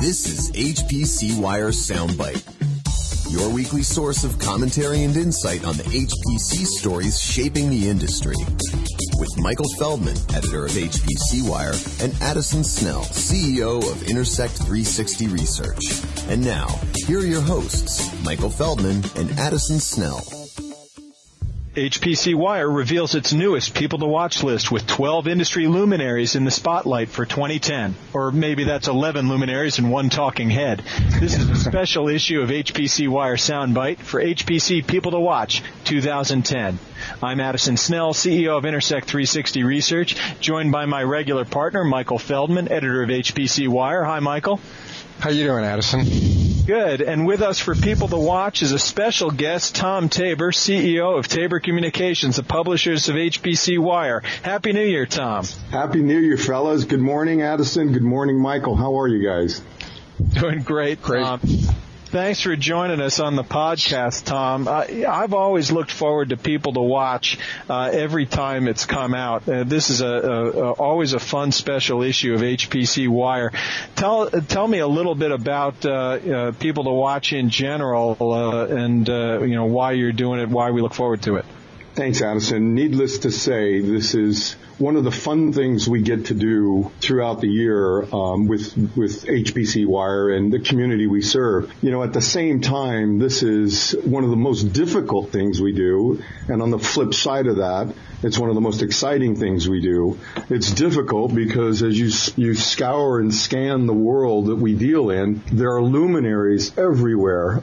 This is HPC Wire Soundbite, your weekly source of commentary and insight on the HPC stories shaping the industry. With Michael Feldman, editor of HPC Wire, and Addison Snell, CEO of Intersect 360 Research. And now, here are your hosts, Michael Feldman and Addison Snell. HPC Wire reveals its newest People to Watch list with 12 industry luminaries in the spotlight for 2010. Or maybe that's 11 luminaries and one talking head. This is a special issue of HPC Wire Soundbite for HPC People to Watch 2010. I'm Addison Snell, CEO of Intersect 360 Research, joined by my regular partner, Michael Feldman, editor of HPC Wire. Hi, Michael. How you doing, Addison? Good. And with us for People to Watch is a special guest, Tom Tabor, CEO of Tabor Communications, the publishers of HPC Wire. Happy New Year, Tom. Happy New Year, fellas. Good morning, Addison. Good morning, Michael. How are you guys? Doing great, Tom. Thanks for joining us on the podcast, Tom. I've always looked forward to People to Watch every time it's come out. This is always a fun special issue of HPC Wire. Tell me a little bit about People to Watch in general and why you're doing it, why we look forward to it. Thanks, Addison. Needless to say, this is one of the fun things we get to do throughout the year with HPC Wire and the community we serve. At the same time, this is one of the most difficult things we do. And on the flip side of that, it's one of the most exciting things we do. It's difficult because as you scour and scan the world that we deal in, there are luminaries everywhere,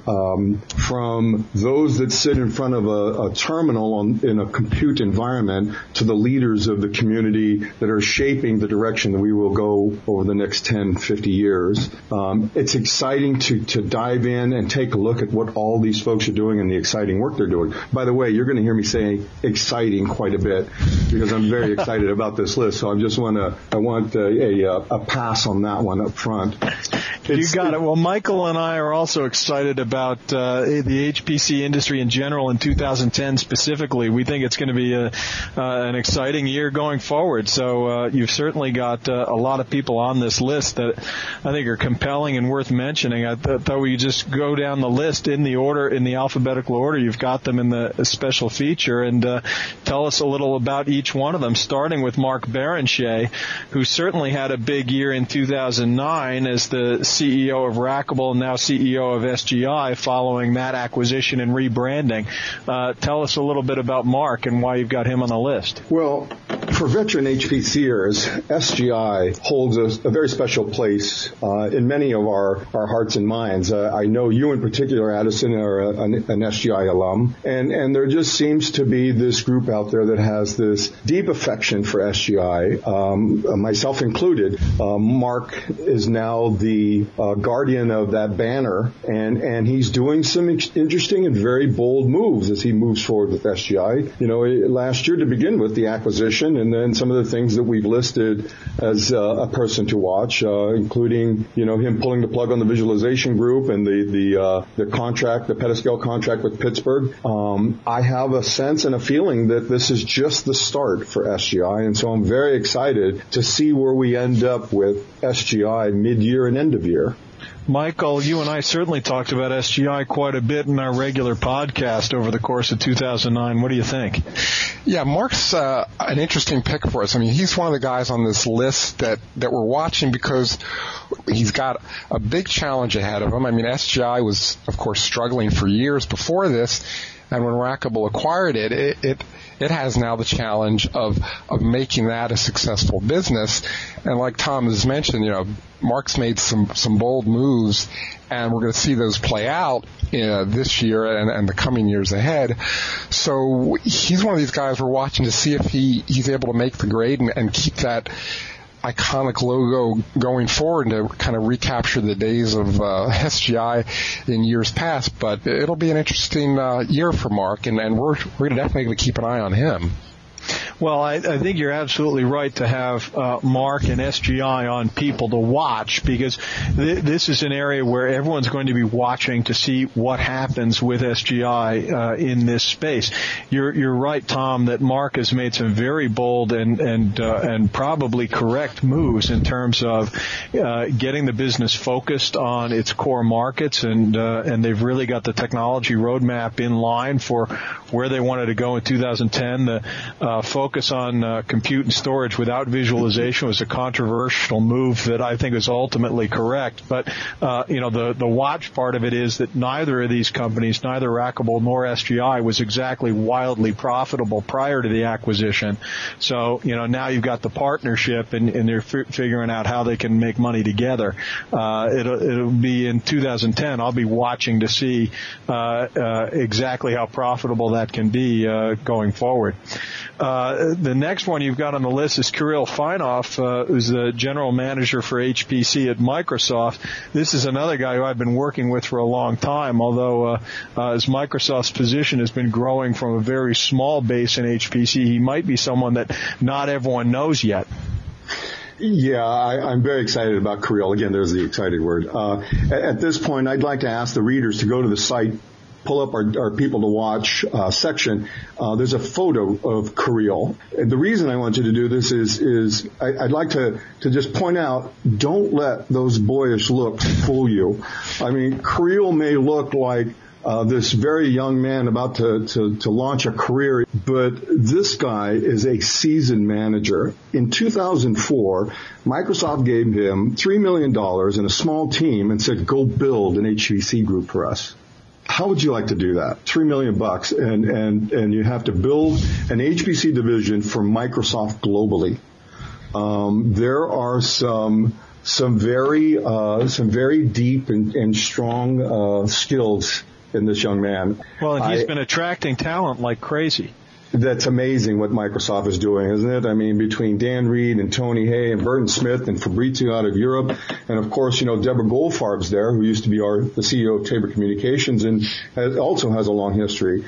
from those that sit in front of a terminal in a compute environment to the leaders of the community that are shaping the direction that we will go over the next 10, 50 years. It's exciting to dive in and take a look at what all these folks are doing and the exciting work they're doing. By the way, you're going to hear me say exciting quite a bit because I'm very excited about this list. So I want a pass on that one up front. You got it. Well, Michael and I are also excited about the HPC industry in general in 2010 specifically. We think it's going to be an exciting year going forward. So you've certainly got a lot of people on this list that I think are compelling and worth mentioning. I thought we just go down the list in the alphabetical order. You've got them in the special feature, and tell us a little about each one of them, starting with Mark Barrenechea, who certainly had a big year in 2009 as the CEO of Rackable, now CEO of SGI, following that acquisition and rebranding. Tell us a little bit about Mark and why you've got him on the list. Well, for veteran HPCers, SGI holds a very special place in many of our hearts and minds. I know you in particular, Addison, are an SGI alum, and there just seems to be this group out there that has this deep affection for SGI, myself included. Mark is now the guardian of that banner, and he's doing some interesting and very bold moves as he moves forward with SGI. Last year to begin with, the acquisition, and then some of the things that we've listed as a person to watch, including, him pulling the plug on the visualization group and the contract, the petascale contract with Pittsburgh. I have a sense and a feeling that this is just the start for SGI, and so I'm very excited to see where we end up with SGI mid-year and end of year. Michael, you and I certainly talked about SGI quite a bit in our regular podcast over the course of 2009. What do you think? Yeah, Mark's an interesting pick for us. I mean, he's one of the guys on this list that we're watching because he's got a big challenge ahead of him. I mean, SGI was, of course, struggling for years before this, and when Rackable acquired it has now the challenge of making that a successful business. And like Tom has mentioned, Mark's made some bold moves, and we're going to see those play out this year and the coming years ahead. So he's one of these guys we're watching to see if he's able to make the grade and keep that iconic logo going forward and to kind of recapture the days of SGI in years past. But it'll be an interesting year for Mark, and we're definitely going to keep an eye on him. Well, I think you're absolutely right to have Mark and SGI on People to Watch, because this is an area where everyone's going to be watching to see what happens with SGI in this space. You're right, Tom, that Mark has made some very bold and probably correct moves in terms of getting the business focused on its core markets, and they've really got the technology roadmap in line for where they wanted to go in 2010. The focus on compute and storage without visualization was a controversial move that I think is ultimately correct. But the watch part of it is that neither of these companies, neither Rackable nor SGI, was exactly wildly profitable prior to the acquisition. So now you've got the partnership, and they're figuring out how they can make money together. It'll be in 2010. I'll be watching to see exactly how profitable that can be going forward. The next one you've got on the list is Kirill Feinhoff, who's the general manager for HPC at Microsoft. This is another guy who I've been working with for a long time, although as Microsoft's position has been growing from a very small base in HPC, he might be someone that not everyone knows yet. Yeah, I'm very excited about Kirill. Again, there's the excited word. At this point, I'd like to ask the readers to go to the site, pull up our People to Watch section. There's a photo of Kirill. And the reason I want you to do this is I'd like to just point out, don't let those boyish looks fool you. I mean, Kirill may look like this very young man about to launch a career, but this guy is a seasoned manager. In 2004, Microsoft gave him $3 million and a small team and said, go build an HPC group for us. How would you like to do that? $3 million and you have to build an HPC division for Microsoft globally. There are some very deep and strong skills in this young man. Well, and he's been attracting talent like crazy. That's amazing what Microsoft is doing, isn't it? I mean, between Dan Reed and Tony Hay and Burton Smith and Fabrizio out of Europe, and of course, Deborah Goldfarb's there, who used to be the CEO of Tabor Communications and also has a long history.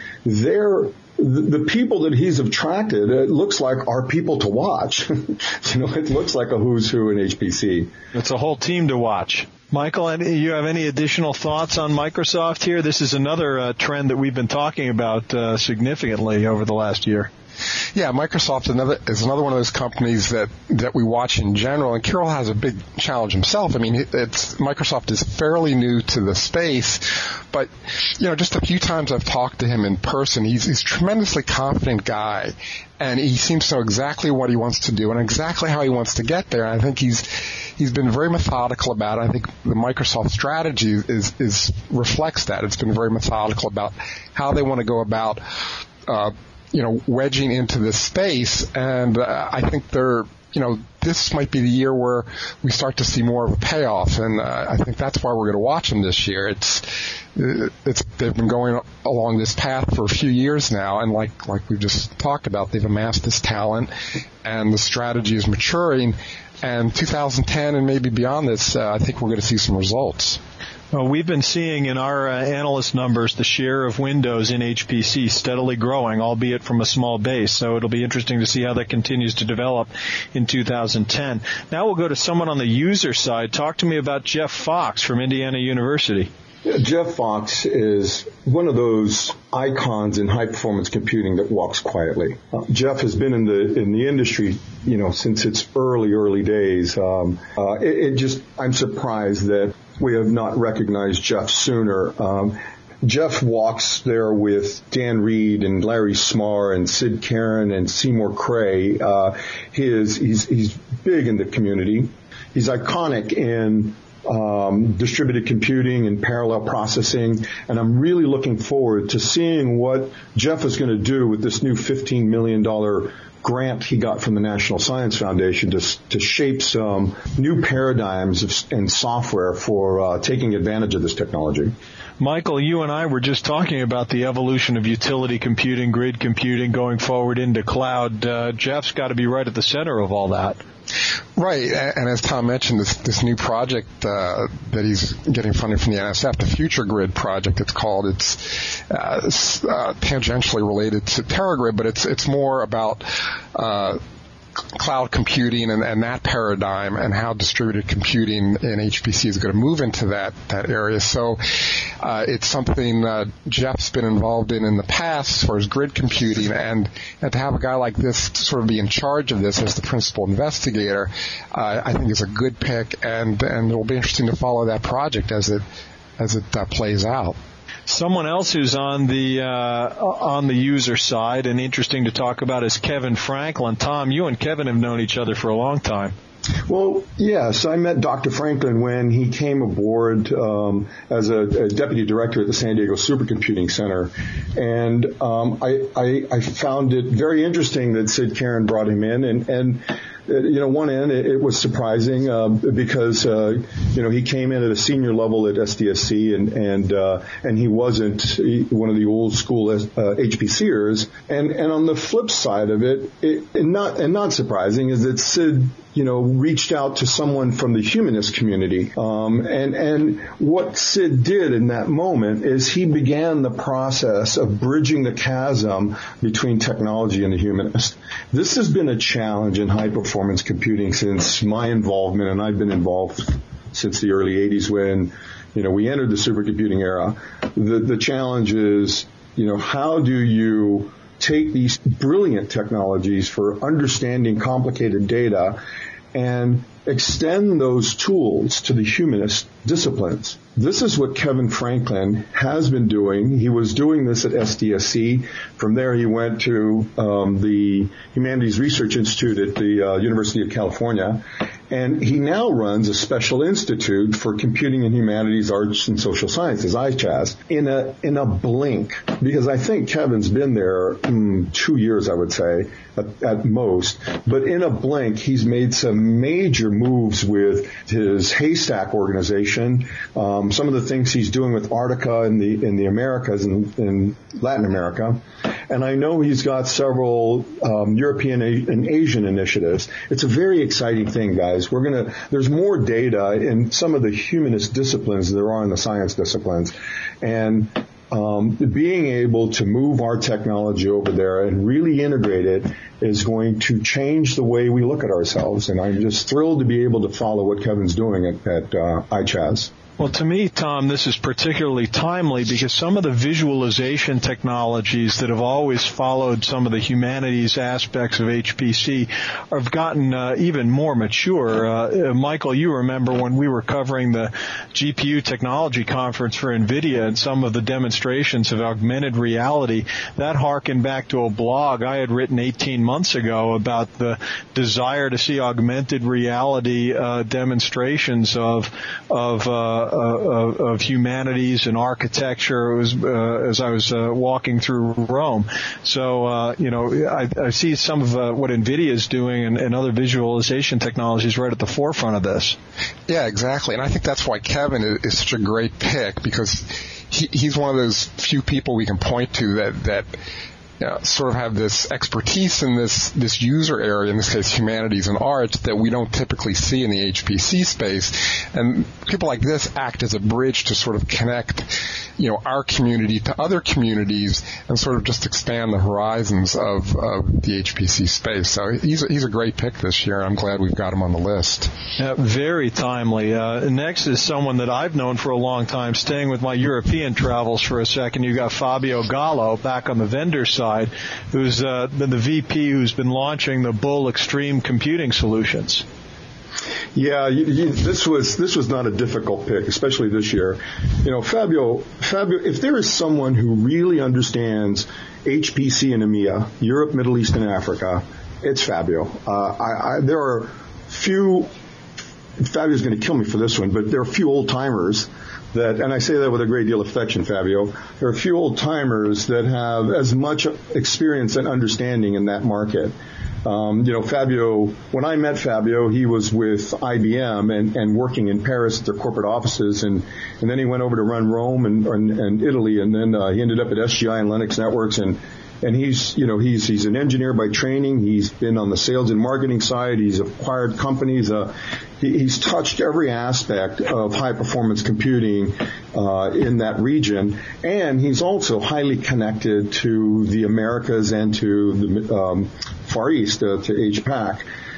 The people that he's attracted, it looks like are people to watch. It looks like a who's who in HPC. It's a whole team to watch. Michael, you have any additional thoughts on Microsoft here? This is another trend that we've been talking about significantly over the last year. Yeah, Microsoft is another one of those companies that we watch in general, and Kirill has a big challenge himself. I mean, Microsoft is fairly new to the space, but just a few times I've talked to him in person. He's a tremendously confident guy, and he seems to know exactly what he wants to do and exactly how he wants to get there. And I think he's been very methodical about it. I think the Microsoft strategy reflects that. It's been very methodical about how they want to go about wedging into this space, and I think this might be the year where we start to see more of a payoff, and I think that's why we're going to watch them this year. They've been going along this path for a few years now, and like we've just talked about, they've amassed this talent, and the strategy is maturing. And 2010 and maybe beyond this, I think we're going to see some results. Well, we've been seeing in our analyst numbers the share of Windows in HPC steadily growing, albeit from a small base. So it'll be interesting to see how that continues to develop in 2010. Now we'll go to someone on the user side. Talk to me about Jeff Fox from Indiana University. Yeah, Jeff Fox is one of those icons in high-performance computing that walks quietly. Jeff has been in the industry, since its early days. I'm surprised that we have not recognized Jeff sooner. Jeff walks there with Dan Reed and Larry Smarr and Sid Karen and Seymour Cray. He's big in the community. He's iconic in distributed computing and parallel processing, and I'm really looking forward to seeing what Jeff is going to do with this new $15 million grant he got from the National Science Foundation to shape some new paradigms in software for taking advantage of this technology. Michael, you and I were just talking about the evolution of utility computing, grid computing going forward into cloud. Jeff's got to be right at the center of all that. Right, and as Tom mentioned, this new project that he's getting funding from the NSF, the Future Grid project, it's called. It's tangentially related to TerraGrid, but it's more about cloud computing and that paradigm and how distributed computing in HPC is going to move into that area. So it's something Jeff's been involved in the past as far as grid computing, and to have a guy like this to sort of be in charge of this as the principal investigator, I think is a good pick, and it'll be interesting to follow that project as it plays out. Someone else who's on the user side and interesting to talk about is Kevin Franklin. Tom, you and Kevin have known each other for a long time. Well, yes, I met Dr. Franklin when he came aboard as a deputy director at the San Diego Supercomputing Center, and I found it very interesting that Sid Karen brought him in, and one end, it was surprising because he came in at a senior level at SDSC, and he wasn't one of the old school HPCers. And on the flip side of it, not surprising, is that Sid reached out to someone from the humanist community. And what Sid did in that moment is he began the process of bridging the chasm between technology and the humanist. This has been a challenge in high performance computing since my involvement, and I've been involved since the early 80s when, we entered the supercomputing era. The challenge is, how do you take these brilliant technologies for understanding complicated data and extend those tools to the humanist disciplines? This is what Kevin Franklin has been doing. He was doing this at SDSC. From there, he went to the Humanities Research Institute at the University of California. And he now runs a special institute for computing and humanities, arts, and social sciences, ICHAS, in a blink. Because I think Kevin's been there 2 years, I would say, at most. But in a blink, he's made some major moves with his Haystack organization. Some of the things he's doing with Arctica in the Americas and in Latin America. And I know he's got several European and Asian initiatives. It's a very exciting thing, guys. There's more data in some of the humanist disciplines than there are in the science disciplines. And being able to move our technology over there and really integrate it is going to change the way we look at ourselves. And I'm just thrilled to be able to follow what Kevin's doing at ICHAS. Well, to me, Tom, this is particularly timely because some of the visualization technologies that have always followed some of the humanities aspects of HPC have gotten even more mature. Michael, you remember when we were covering the GPU technology conference for NVIDIA and some of the demonstrations of augmented reality, that harkened back to a blog I had written 18 months ago about the desire to see augmented reality demonstrations of humanities and architecture. It was as I was walking through Rome. So I see some of what NVIDIA is doing and other visualization technologies right at the forefront of this. Yeah, exactly. And I think that's why Kevin is such a great pick, because he's one of those few people we can point to that sort of have this expertise in this user area, in this case humanities and arts, that we don't typically see in the HPC space. And people like this act as a bridge to sort of connect, our community to other communities and sort of just expand the horizons of the HPC space. So he's a great pick this year. I'm glad we've got him on the list. Very timely. Next is someone that I've known for a long time, staying with my European travels for a second. You got Fabio Gallo back on the vendor side, who's been the VP who's been launching the Bull Extreme Computing Solutions. Yeah, this was not a difficult pick, especially this year. Fabio, if there is someone who really understands HPC and EMEA, Europe, Middle East, and Africa, it's Fabio. There are few, Fabio's going to kill me for this one, but there are a few old-timers that, and I say that with a great deal of affection, Fabio, there are a few old-timers that have as much experience and understanding in that market. Fabio, when I met Fabio, he was with IBM and working in Paris at their corporate offices, and then he went over to run Rome and Italy, and then he ended up at SGI and Linux Networks, and And he's an engineer by training. He's been on the sales and marketing side. He's acquired companies. He's touched every aspect of high-performance computing in that region, and he's also highly connected to the Americas and to the Far East, to APAC.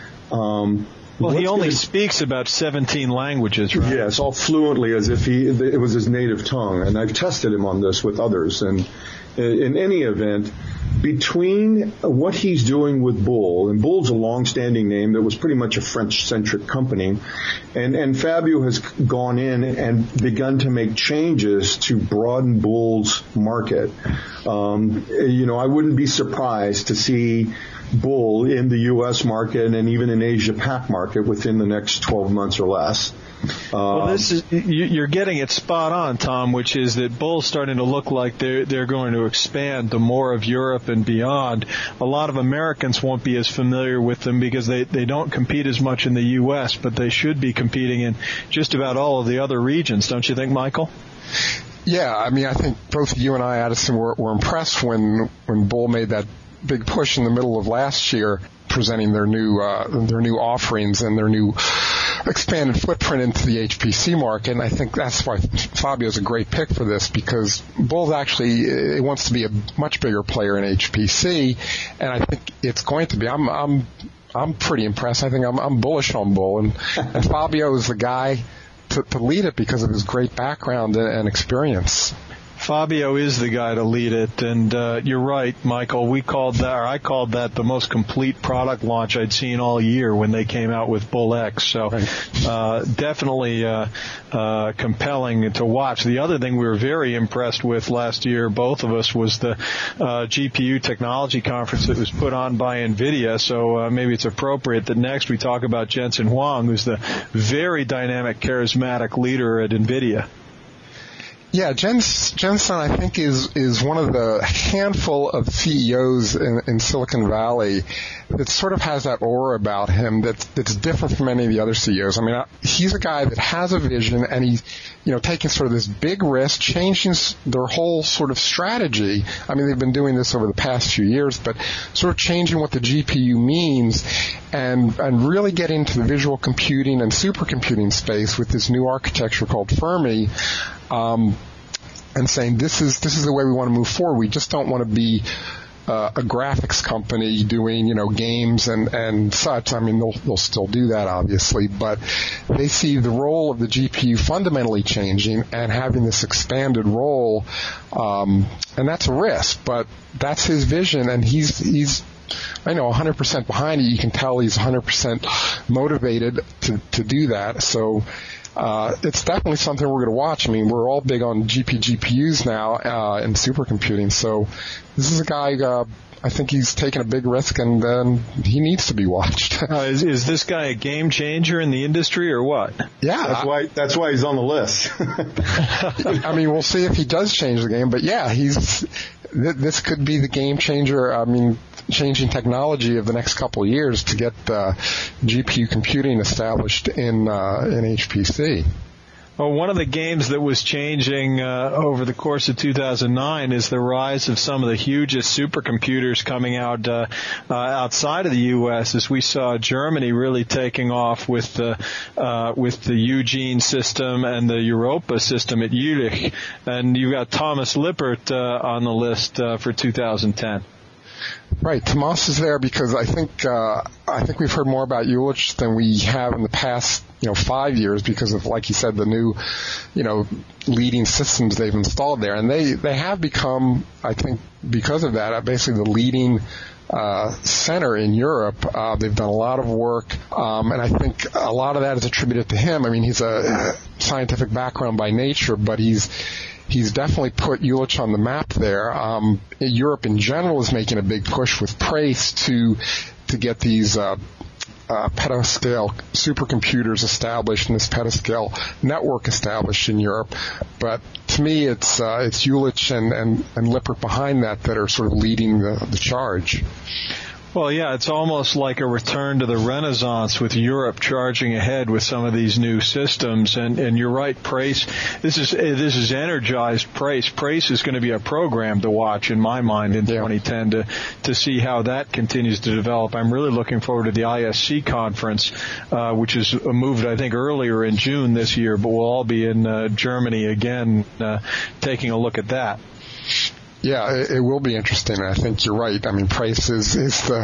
Well, he only speaks about 17 languages, right? Yes, all fluently as if it was his native tongue, and I've tested him on this with others. And in any event, between what he's doing with Bull, and Bull's a long-standing name that was pretty much a French-centric company, and Fabio has gone in and begun to make changes to broaden Bull's market. I wouldn't be surprised to see Bull in the U.S. market and even in Asia-Pac market within the next 12 months or less. Well, you're getting it spot on, Tom, which is that Bull's starting to look like they're going to expand to more of Europe and beyond. A lot of Americans won't be as familiar with them because they don't compete as much in the U.S., but they should be competing in just about all of the other regions, don't you think, Michael? Yeah, I mean, I think both you and I, Addison, were impressed when Bull made that big push in the middle of last year, presenting their new offerings and their new expanded footprint into the HPC market. And I think that's why Fabio's a great pick for this, because Bull actually wants to be a much bigger player in HPC, and I think it's going to be. I'm pretty impressed. I think I'm bullish on Bull, and Fabio is the guy to lead it because of his great background and experience. Fabio is the guy to lead it, and you're right, Michael. I called that the most complete product launch I'd seen all year when they came out with Bull X. So definitely compelling to watch. The other thing we were very impressed with last year, both of us, was the GPU Technology Conference that was put on by NVIDIA. So maybe it's appropriate that next we talk about Jensen Huang, who's the very dynamic, charismatic leader at NVIDIA. Yeah, Jensen, I think, is one of the handful of CEOs in Silicon Valley that sort of has that aura about him that's different from any of the other CEOs. I mean, he's a guy that has a vision, and he's, taking sort of this big risk, changing their whole sort of strategy. I mean, they've been doing this over the past few years, but sort of changing what the GPU means and really getting into the visual computing and supercomputing space with this new architecture called Fermi. And saying this is the way we want to move forward. We just don't want to be a graphics company doing games and such. I mean, they'll still do that, obviously, but they see the role of the GPU fundamentally changing and having this expanded role, and that's a risk, but that's his vision, and he's 100% behind it. You can tell he's 100% motivated to do that. So it's definitely something we're going to watch. I mean, we're all big on GPUs now and supercomputing. So this is a guy, I think he's taking a big risk, and he needs to be watched. Is this guy a game changer in the industry or what? Yeah. That's why he's on the list. I mean, we'll see if he does change the game. But, yeah, this could be the game changer. I mean, changing technology of the next couple of years to get GPU computing established in HPC. Well, one of the games that was changing over the course of 2009 is the rise of some of the hugest supercomputers coming out outside of the U.S. As we saw Germany really taking off with the Eugene system and the Europa system at Jülich, and you've got Thomas Lippert on the list for 2010. Right, Tomas is there because I think we've heard more about Jülich than we have in the past 5 years because of, like you said, the new leading systems they've installed there, and they have become, I think, because of that, basically the leading center in Europe. They've done a lot of work, and I think a lot of that is attributed to him. I mean, he's a scientific background by nature, but he's definitely put Jülich on the map there. Europe in general is making a big push with Prace to get these petascale supercomputers established and this petascale network established in Europe. But to me, it's Jülich and Lippert behind that are sort of leading the charge. Well, yeah, it's almost like a return to the Renaissance with Europe charging ahead with some of these new systems. And you're right, Prace. This is energized Prace. Prace is going to be a program to watch in my mind in 2010 to see how that continues to develop. I'm really looking forward to the ISC conference, which is moved, I think, earlier in June this year, but we'll all be in Germany again, taking a look at that. Yeah, it will be interesting. I think you're right. I mean, Prace is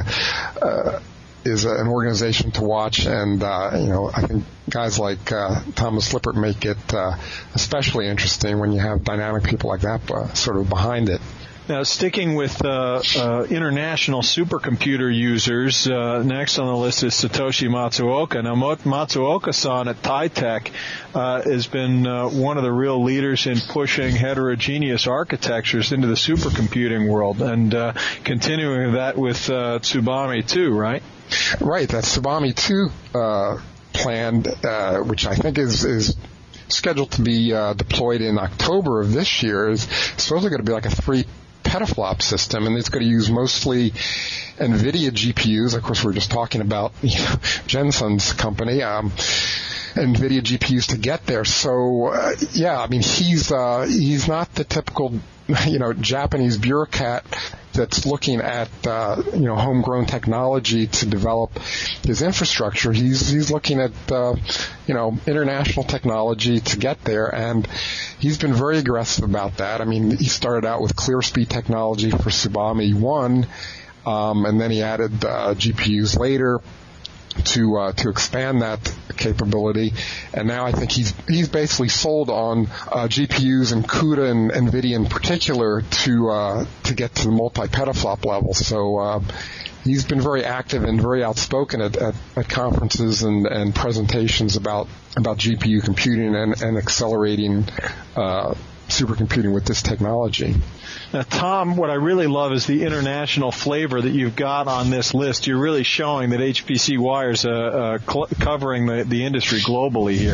an organization to watch, and I think guys like Thomas Lippert make it especially interesting when you have dynamic people like that sort of behind it. Now, sticking with international supercomputer users, next on the list is Satoshi Matsuoka. Now, Matsuoka-san at TiTech has been one of the real leaders in pushing heterogeneous architectures into the supercomputing world, and continuing that with Tsubame 2, right? Right, that Tsubame 2 plan, which I think is scheduled to be deployed in October of this year, is supposedly going to be like a 3 petaflop system, and it's going to use mostly NVIDIA GPUs. Of course, we're just talking about Jensen's company, NVIDIA GPUs to get there. So, I mean, he's not the typical, Japanese bureaucrat that's looking at, homegrown technology to develop his infrastructure. He's looking at, international technology to get there, and he's been very aggressive about that. I mean, he started out with ClearSpeed technology for Tsubame 1, and then he added GPUs later to expand that capability, and now I think he's basically sold on GPUs and CUDA and NVIDIA in particular to get to the multi-petaflop level. So he's been very active and very outspoken at conferences and presentations about GPU computing and accelerating supercomputing with this technology. Now, Tom, what I really love is the international flavor that you've got on this list. You're really showing that HPC Wire's covering the industry globally here.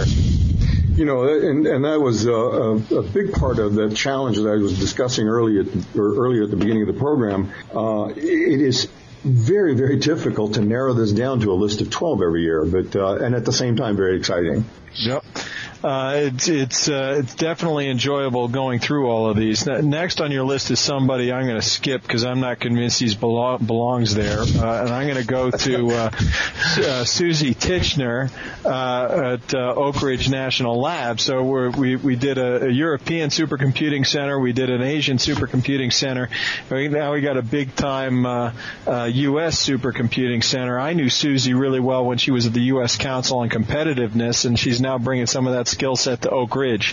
And that was a big part of the challenge that I was discussing earlier at the beginning of the program. It is very, very difficult to narrow this down to a list of 12 every year, but and at the same time, very exciting. Yep. It's definitely enjoyable going through all of these. Next on your list is somebody I'm going to skip because I'm not convinced he belongs there, and I'm going to go to Susie Tichenor at Oak Ridge National Lab. So we did a European supercomputing center, we did an Asian supercomputing center. Now we got a big time U.S. supercomputing center. I knew Susie really well when she was at the U.S. Council on Competitiveness, and she's now bringing some of that skill set to Oak Ridge.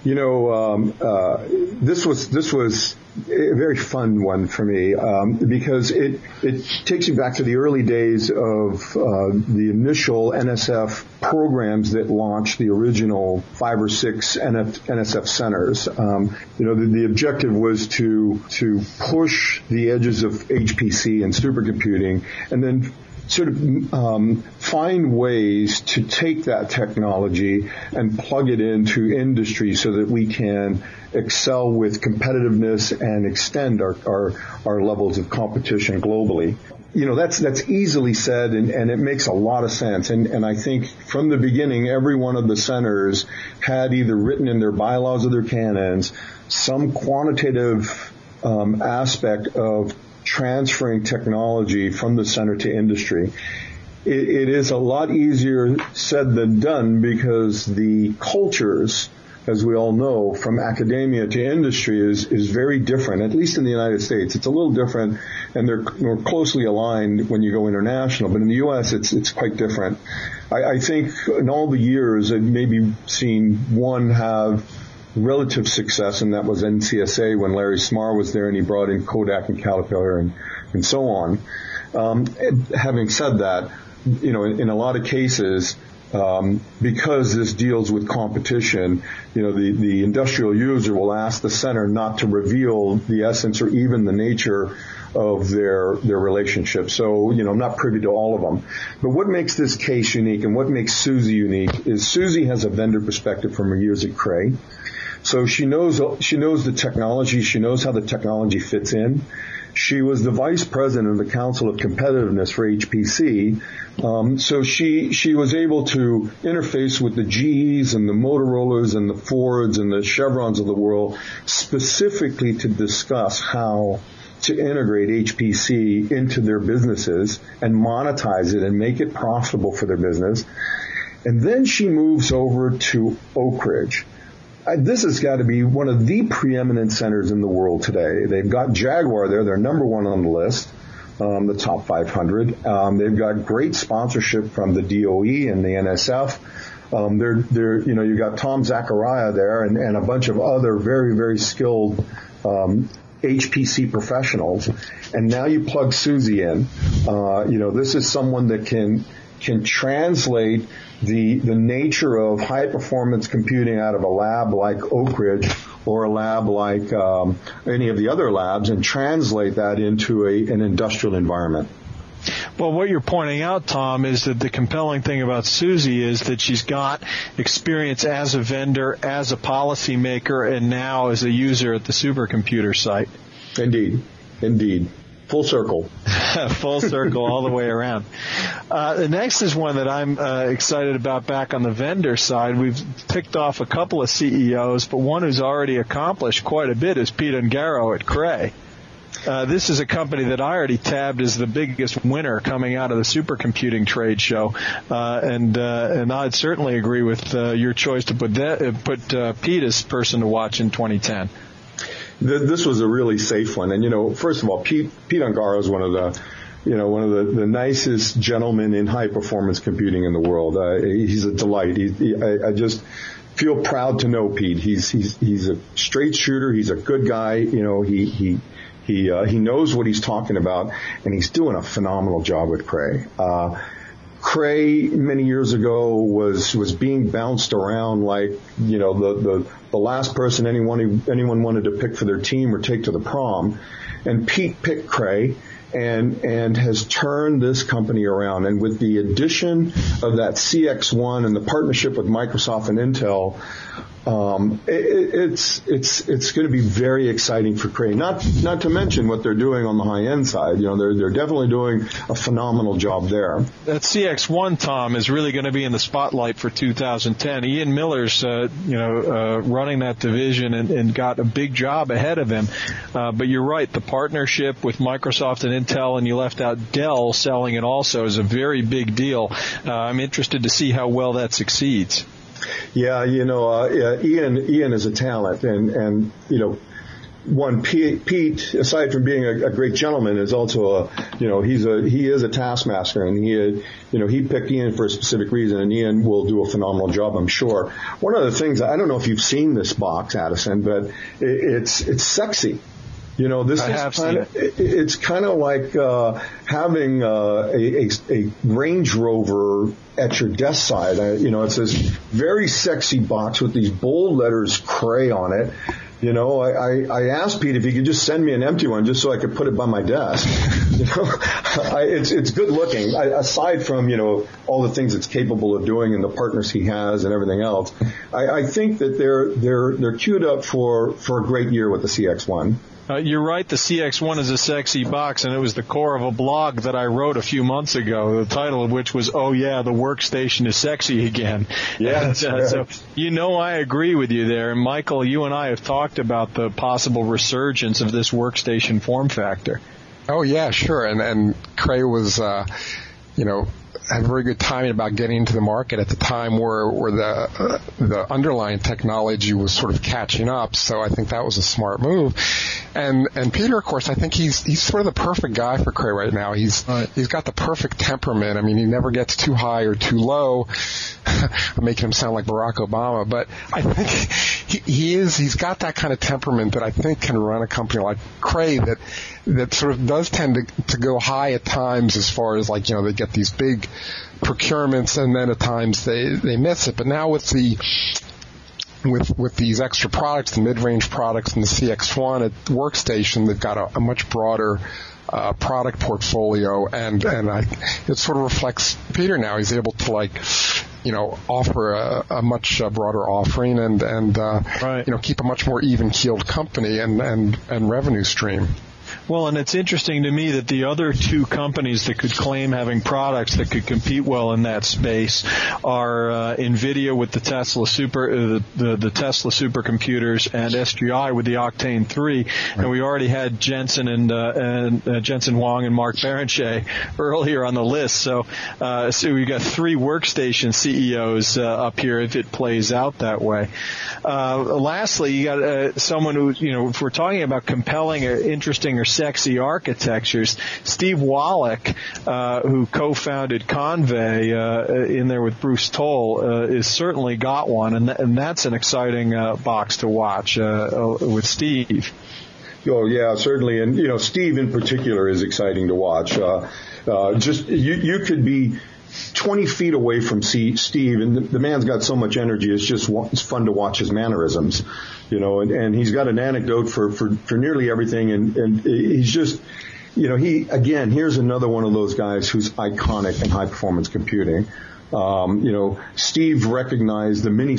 This was a very fun one for me because it takes you back to the early days of the initial NSF programs that launched the original 5 or 6 NSF centers. The objective was to push the edges of HPC and supercomputing, and then sort of find ways to take that technology and plug it into industry so that we can excel with competitiveness and extend our levels of competition globally. That's easily said, and it makes a lot of sense. And I think from the beginning, every one of the centers had either written in their bylaws or their canons some quantitative aspect of transferring technology from the center to industry. It is a lot easier said than done because the cultures, as we all know, from academia to industry is very different, at least in the United States. It's a little different, and they're more closely aligned when you go international. But in the U.S., it's quite different. I think in all the years, I've maybe seen one have relative success, and that was NCSA when Larry Smarr was there and he brought in Kodak and Caterpillar and so on. Having said that, in a lot of cases, because this deals with competition, the industrial user will ask the center not to reveal the essence or even the nature of their relationship. So, I'm not privy to all of them. But what makes this case unique and what makes Susie unique is Susie has a vendor perspective from her years at Cray. So she knows the technology. She knows how the technology fits in. She was the vice president of the Council of Competitiveness for HPC. So she was able to interface with the GEs and the Motorola's and the Fords and the Chevrons of the world specifically to discuss how to integrate HPC into their businesses and monetize it and make it profitable for their business. And then she moves over to Oak Ridge. This has got to be one of the preeminent centers in the world today. They've got Jaguar there. They're number one on the list, the top 500. They've got great sponsorship from the DOE and the NSF. You got Tom Zachariah there and a bunch of other very, very skilled HPC professionals. And now you plug Susie in. This is someone that can translate the nature of high performance computing out of a lab like Oak Ridge or a lab like any of the other labs and translate that into an industrial environment. Well, what you're pointing out, Tom, is that the compelling thing about Susie is that she's got experience as a vendor, as a policymaker, and now as a user at the supercomputer site. Indeed. Full circle. Full circle all the way around. The next is one that I'm excited about back on the vendor side. We've picked off a couple of CEOs, but one who's already accomplished quite a bit is Pete Ungaro at Cray. This is a company that I already tabbed as the biggest winner coming out of the supercomputing trade show, and I'd certainly agree with your choice to put Pete as person to watch in 2010. This was a really safe one, and first of all, Pete Ungaro is one of the nicest gentlemen in high performance computing in the world. He's a delight. I just feel proud to know Pete. He's a straight shooter. He's a good guy. He knows what he's talking about, and he's doing a phenomenal job with Cray. Cray many years ago was being bounced around like the last person anyone wanted to pick for their team or take to the prom, and Pete picked Cray and has turned this company around. And with the addition of that CX1 and the partnership with Microsoft and Intel, it's going to be very exciting for Cray. Not to mention what they're doing on the high end side. They're definitely doing a phenomenal job there. That CX1, Tom, is really going to be in the spotlight for 2010. Ian Miller's running that division and got a big job ahead of him. But you're right, the partnership with Microsoft and Intel, and you left out Dell selling it also, is a very big deal. I'm interested to see how well that succeeds. Yeah, Ian is a talent, and Pete, aside from being a great gentleman, is also he is a taskmaster, and he picked Ian for a specific reason, and Ian will do a phenomenal job, I'm sure. One of the things, I don't know if you've seen this box, Addison, but it's sexy. It's kind of like having a Range Rover at your desk side. It's this very sexy box with these bold letters Cray on it. I asked Pete if he could just send me an empty one just so I could put it by my desk. It's good looking. Aside from all the things it's capable of doing and the partners he has and everything else, I think that they're queued up for a great year with the CX1. You're right, the CX1 is a sexy box, and it was the core of a blog that I wrote a few months ago, the title of which was, "Oh yeah, the workstation is sexy again." Yeah, So I agree with you there. And Michael, you and I have talked about the possible resurgence of this workstation form factor. Oh yeah, sure. And Cray was, had very good timing about getting into the market at the time where the underlying technology was sort of catching up. So I think that was a smart move. And Peter, of course, I think he's sort of the perfect guy for Cray right now. He's got the perfect temperament. I mean, he never gets too high or too low. I'm making him sound like Barack Obama, but I think he's got that kind of temperament that I think can run a company like Cray that sort of does tend to go high at times as far as they get these big procurements and then at times they miss it. But now with these extra products, the mid-range products and the CX1 at Workstation, they've got a much broader product portfolio, and it sort of reflects Peter now. He's able to offer a much broader offering and keep a much more even-keeled company and revenue stream. Well, and it's interesting to me that the other two companies that could claim having products that could compete well in that space are NVIDIA with the Tesla the Tesla supercomputers, and SGI with the Octane 3. Right. And we already had Jensen and Jensen Huang and Mark Barrenechea earlier on the list. So we got 3 workstation CEOs up here if it plays out that way. Lastly, you got someone who, if we're talking about compelling or interesting or sexy architectures, Steve Wallach, who co-founded Convey in there with Bruce Toll, is certainly got one, and that's an exciting box to watch with Steve. Oh yeah, certainly, and Steve in particular is exciting to watch. Just you could be 20 feet away from Steve, and the man's got so much energy. It's fun to watch his mannerisms, and he's got an anecdote for nearly everything, and he's just, here's another one of those guys who's iconic in high performance computing. Steve recognized the mini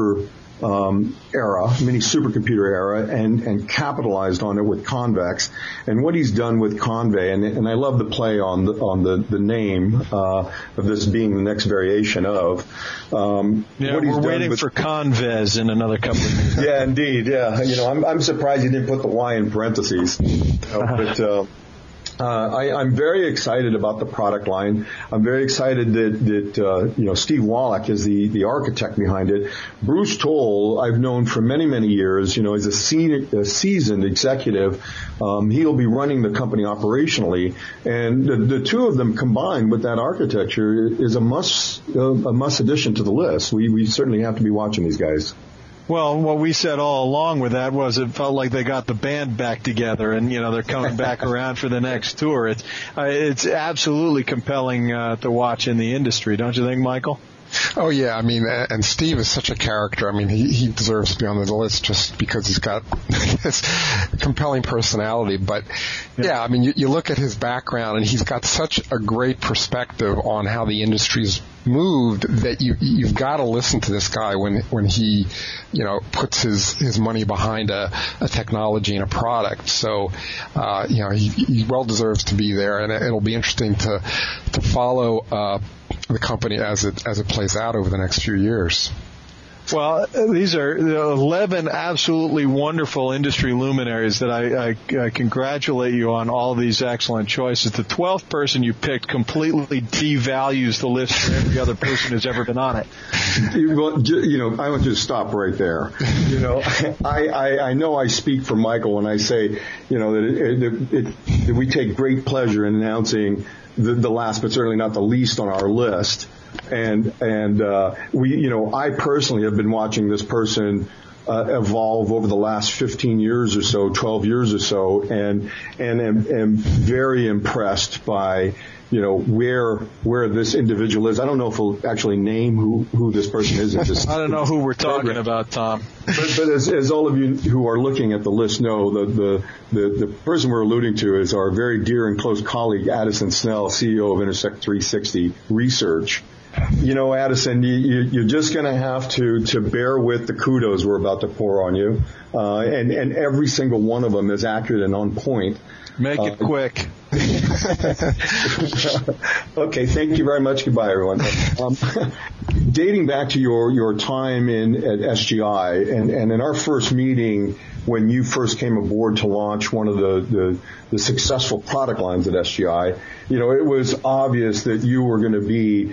supercomputer era and capitalized on it with Convex. And what he's done with Convey, and I love the play on the name of this being the next variation of. We're waiting for Convez in another couple of years. Yeah, indeed. Yeah, I'm surprised he didn't put the Y in parentheses. But I'm very excited about the product line. I'm very excited that Steve Wallach is the architect behind it. Bruce Toll, I've known for many, many years, as a seasoned executive. He'll be running the company operationally, and the two of them combined with that architecture is a must addition to the list. We certainly have to be watching these guys. Well, what we said all along with that was it felt like they got the band back together, and they're coming back around for the next tour. It's absolutely compelling to watch in the industry, don't you think, Michael? Oh yeah, and Steve is such a character. He deserves to be on the list just because he's got this compelling personality. But yeah, you look at his background, and he's got such a great perspective on how the industry's moved that you've got to listen to this guy when he puts his money behind a technology and a product. So he well deserves to be there, and it'll be interesting to follow the company as it plays out over the next few years. Well, these are 11 absolutely wonderful industry luminaries that I congratulate you on all of these excellent choices. The 12th person you picked completely devalues the list for every other person who's ever been on it. Well, I want you to stop right there. I know I speak for Michael when I say, that we take great pleasure in announcing the last, but certainly not the least on our list. And I personally have been watching this person evolve over the last 15 years or so, 12 years or so, and am very impressed by, where this individual is. I don't know if we'll actually name who this person is. I don't know who we're talking about, Tom. But as all of you who are looking at the list know, the person we're alluding to is our very dear and close colleague, Addison Snell, CEO of Intersect 360 Research. Addison, you're just going to have to bear with the kudos we're about to pour on you. And every single one of them is accurate and on point. Make it quick. Okay, thank you very much. Goodbye, everyone. Dating back to your time at SGI, and in our first meeting when you first came aboard to launch one of the successful product lines at SGI, it was obvious that you were going to be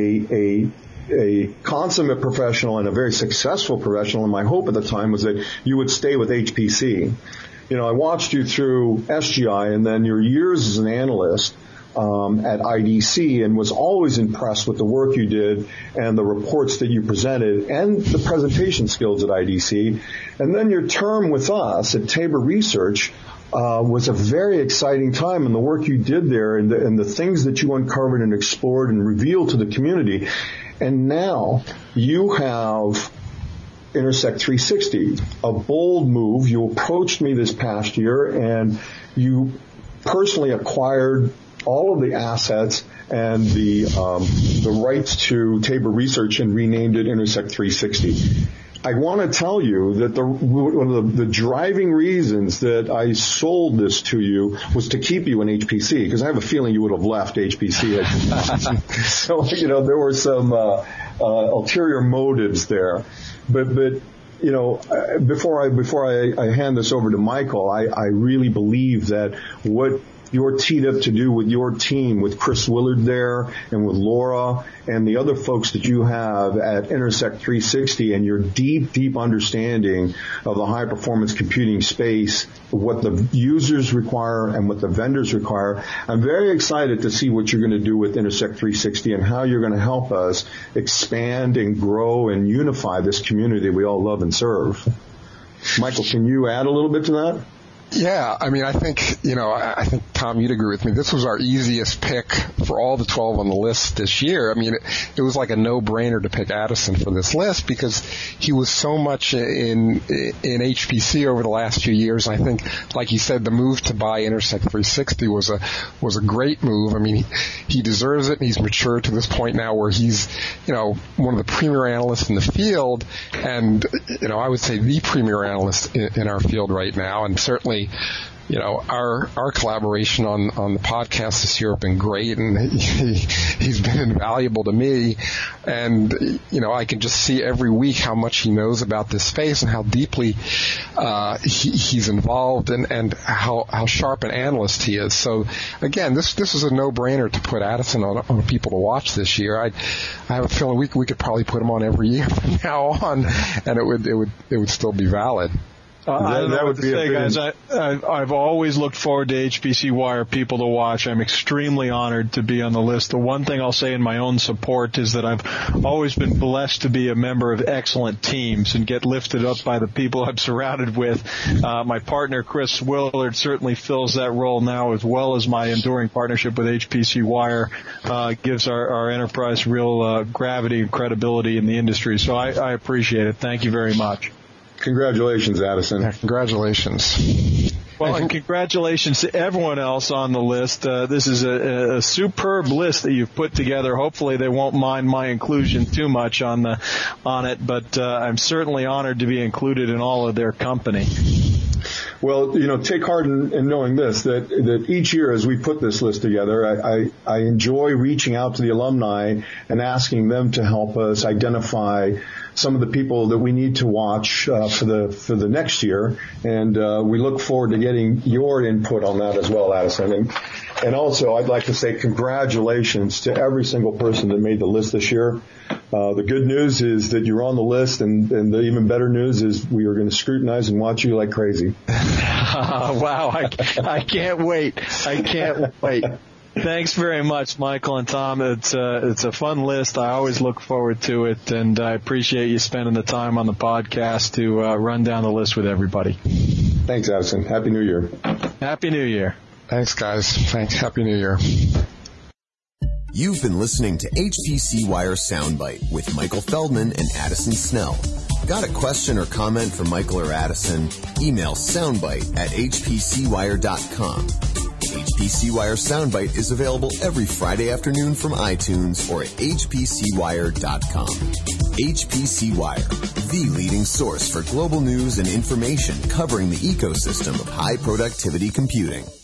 a consummate professional and a very successful professional, and my hope at the time was that you would stay with HPC. I watched you through SGI and then your years as an analyst at IDC, and was always impressed with the work you did and the reports that you presented and the presentation skills at IDC. And then your term with us at Tabor Research was a very exciting time, and the work you did there and the things that you uncovered and explored and revealed to the community. And now you have Intersect 360, a bold move. You approached me this past year, and you personally acquired all of the assets and the rights to Tabor Research and renamed it Intersect 360. I want to tell you that one of the driving reasons that I sold this to you was to keep you in HPC, because I have a feeling you would have left HPC. So, there were some ulterior motives there. But before I hand this over to Michael, I really believe that what you're teed up to do with your team, with Chris Willard there and with Laura and the other folks that you have at Intersect 360, and your deep, deep understanding of the high-performance computing space, what the users require and what the vendors require. I'm very excited to see what you're going to do with Intersect 360 and how you're going to help us expand and grow and unify this community we all love and serve. Michael, can you add a little bit to that? Yeah, I mean, I think, Tom, you'd agree with me. This was our easiest pick for all the 12 on the list this year. I mean, it was like a no-brainer to pick Addison for this list because he was so much in HPC over the last few years. And I think, like you said, the move to buy Intersect 360 was a great move. I mean, he deserves it, and he's matured to this point now where he's, one of the premier analysts in the field, and, I would say the premier analyst in our field right now, and certainly our collaboration on the podcast this year have been great, and he's been invaluable to me. And, I can just see every week how much he knows about this space and how deeply he's involved and how sharp an analyst he is. So, again, this is a no-brainer to put Addison on people to watch this year. I have a feeling we could probably put him on every year from now on, and it would still be valid. I don't know what to say, guys. I've always looked forward to HPC Wire people to watch. I'm extremely honored to be on the list. The one thing I'll say in my own support is that I've always been blessed to be a member of excellent teams and get lifted up by the people I'm surrounded with. My partner, Chris Willard, certainly fills that role now, as well as my enduring partnership with HPC Wire gives our enterprise real gravity and credibility in the industry. So I appreciate it. Thank you very much. Congratulations, Addison. Yeah, congratulations. Well, and congratulations to everyone else on the list. This is a superb list that you've put together. Hopefully they won't mind my inclusion too much on it, but I'm certainly honored to be included in all of their company. Well, take heart in knowing this, that each year as we put this list together, I enjoy reaching out to the alumni and asking them to help us identify some of the people that we need to watch for the next year, and we look forward to getting your input on that as well, Addison. And also, I'd like to say congratulations to every single person that made the list this year. The good news is that you're on the list, and the even better news is we are going to scrutinize and watch you like crazy. Wow, I can't wait. I can't wait. Thanks very much, Michael and Tom. It's a fun list. I always look forward to it, and I appreciate you spending the time on the podcast to run down the list with everybody. Thanks, Addison. Happy New Year. Happy New Year. Thanks, guys. Thanks. Happy New Year. You've been listening to HPC Wire Soundbite with Michael Feldman and Addison Snell. Got a question or comment for Michael or Addison? Email soundbite@hpcwire.com. HPC Wire Soundbite is available every Friday afternoon from iTunes or at hpcwire.com. HPC Wire, the leading source for global news and information covering the ecosystem of high productivity computing.